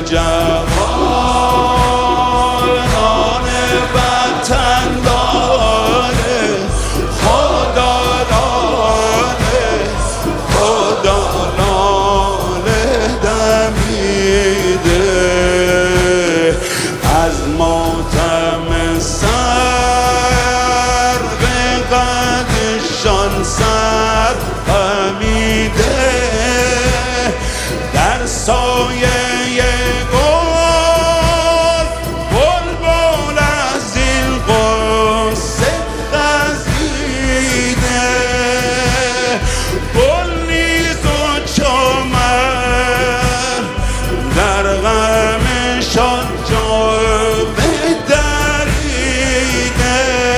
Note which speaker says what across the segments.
Speaker 1: جوانان وطن داره، خدا لاله خدا لاله دمیده، از ماتم سر به قدشان سر خمیده، در سایه گل بلبل از این قصه خزیده، گل نیز و چمن در غمشان جامه دریده،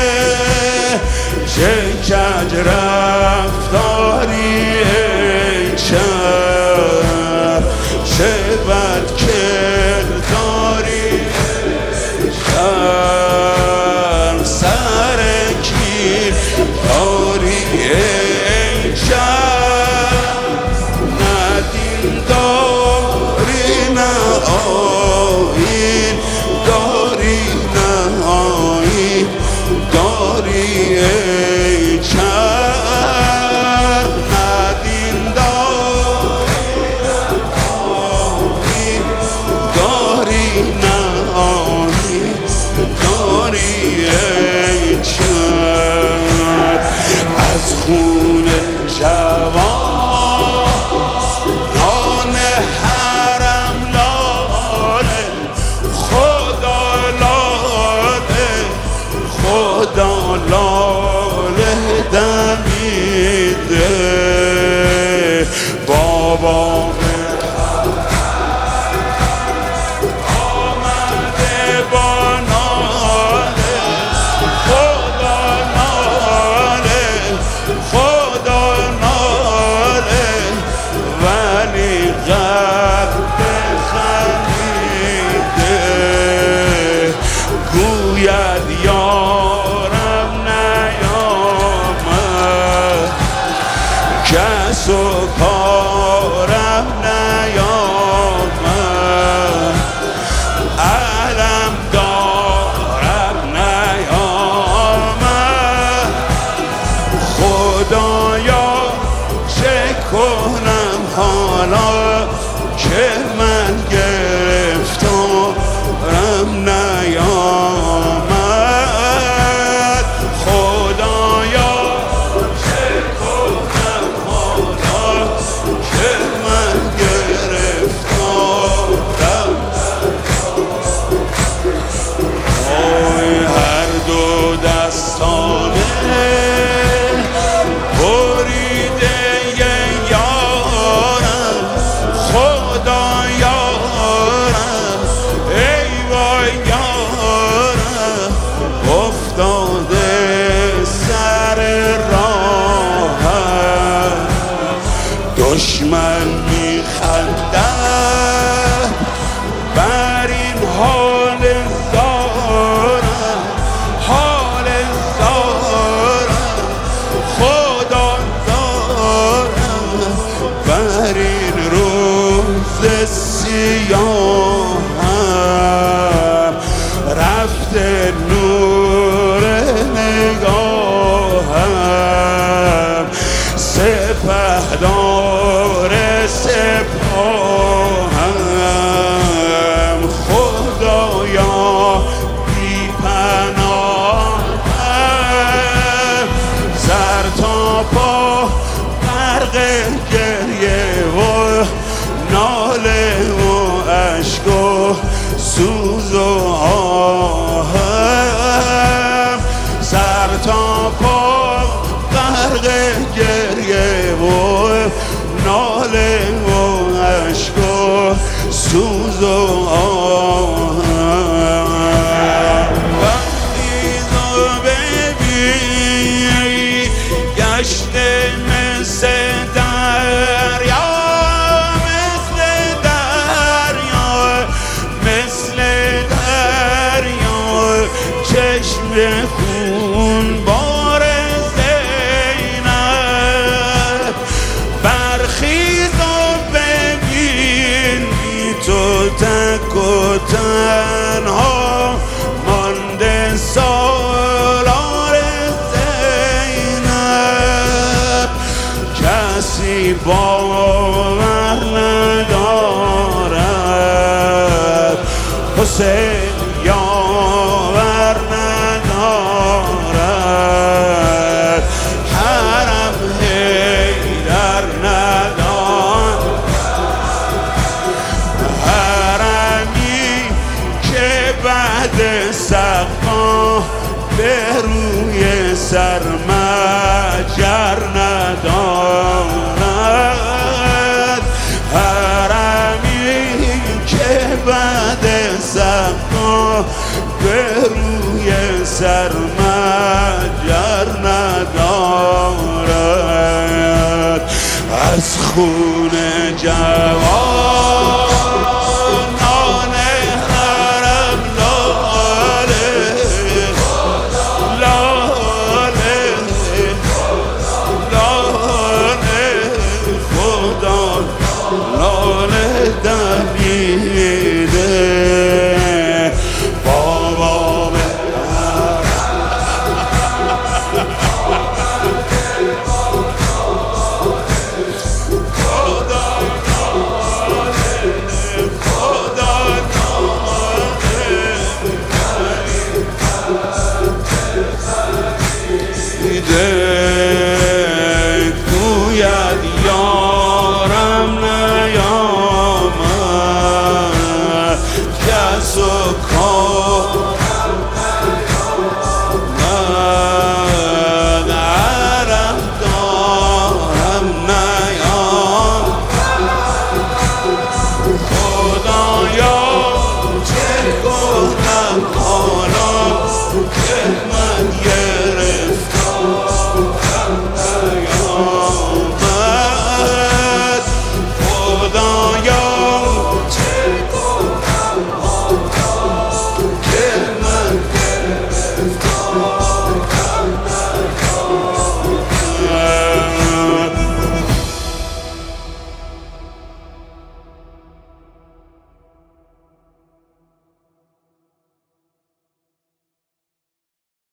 Speaker 1: چه کج رفتاری ای شهر، چه بد کرداری ای شهر، سر کین داری ای شهر، نه دین داری نه آیین داری، نه آیین داری ای شهر، نه دین داری نه آیین داری ای شهر، از خون جوانان حرم لاله خدا لاله خدا لاله دمیده، بابا آمده با ناله خدا ناله خدا ناله، ولی قد خمیده، گوید یارم نیامد، کس و کارم نیامد، علم دارم نیامد، خدایا چه کنم حالا که من گرفتارم نیامد، خدایا چه کنم حالا که من گرفتارم، آی هر دو دستانه بریده یارم خدا یارم، ای وای یارم، افتاده سر راهم، دشمن میخندد بر این حال زارم، حال زارم، خدا زارم، بر این روز سیاهم، رفته نور نگاهم، سپهدار سپاهم، خدایا بی پناهم، سر تا پا غرق گریه و ناله و اشک و سوز و آهم، سر تا پا غرق گریه و ناله و اشک و سوز و آهم، وقتی تو ببینی گشته مثل دریا، مثل دریا، مثل دریا، چشم خون بار زینب، برخیز و ببینی تو تک و تنها مانده سالار زینب، کسی باور ندارد حسین یاور ندارد، حرم حیدر ندارد، حرمی که بعد سقا به روی سر مجر ندارد، حرمی که بعد سقا به روی سر مجر ندارد، از خون جر